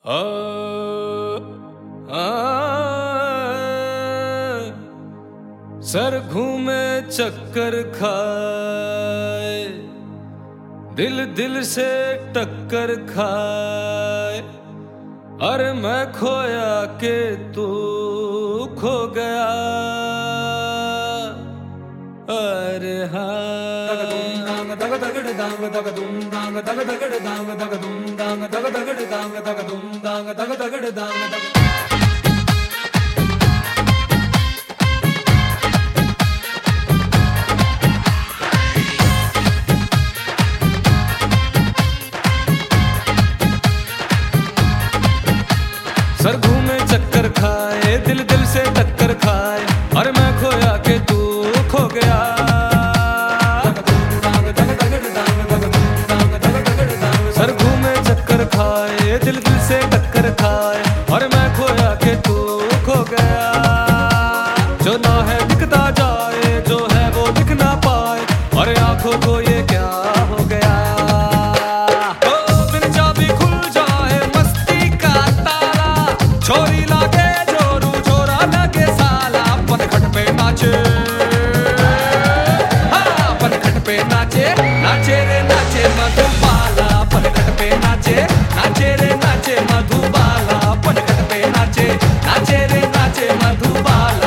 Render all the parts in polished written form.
आ, आ, sir घूमे चक्कर खाए, दिल दिल से टक्कर खाए। अरे मैं खोया के तू खो गया। अरे सर घूमे चक्कर खाए, दिल दिल से टक्कर खाए। अरे मैं खोया के तू खो गया। सर घूमे चक्कर खाए, दिल दिल से टक्कर खाए। अरे मैं खोया के तू खो गया। जो ना है दिखता जाए, जो है वो दिख ना पाए। अरे आंखों को ये क्या हो गया। छोरी लागे जोरू, छोरा लगे साला। पनघट पे नाचे, हाँ पनघट पे नाचे। नाचे रे नाचे मधुबाला, पनघट पे नाचे। नाचे रे नाचे मधुबाला, पनघट पे नाचे। नाचे रे नाचे मधुबाला।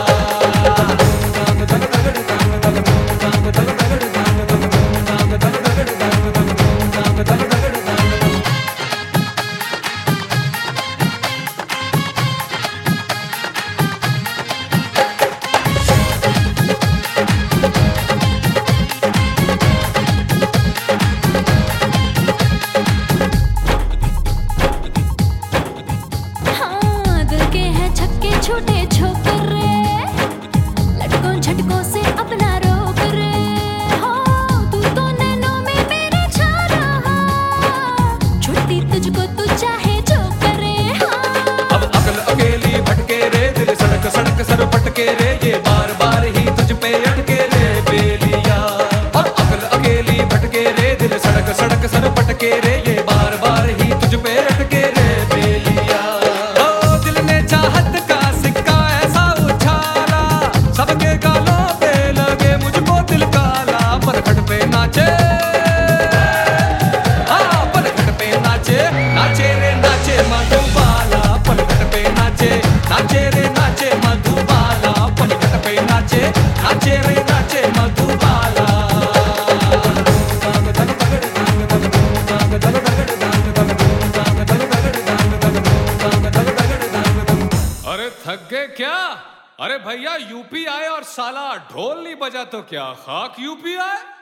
छोटे छोकरे लटकों झटकों से अपना रोक रे। हो तू तो नैनों में मेरे छा रहा, छुट्टी तुझको तू चाहे जो करे। अब अकल अकेली भटके रे, दिल सड़क सड़क सर पटके रे। ये बार बार ही तुझ पे अटके रे बेलिया। अब अकल अकेली भटके रे, दिल सड़क सड़क सर पटके रे। ये बार बार ही तुझ पे अटके रे बेलिया। दिल ने चाहत का सबके गालों पे लगे, मुझको दिल काला। पनघट पे नाचे, हाँ पनघट पे नाचे। नाचे रे नाचे मधुबाला, पनघट पे नाचे। नाचे रे नाचे मधुबाला, पनघट पे नाचे। नाचे रे नाचे मधुबाला। अरे थक गए क्या? अरे भैया यूपी आए और साला ढोल नहीं बजा तो क्या खाक यूपी आए।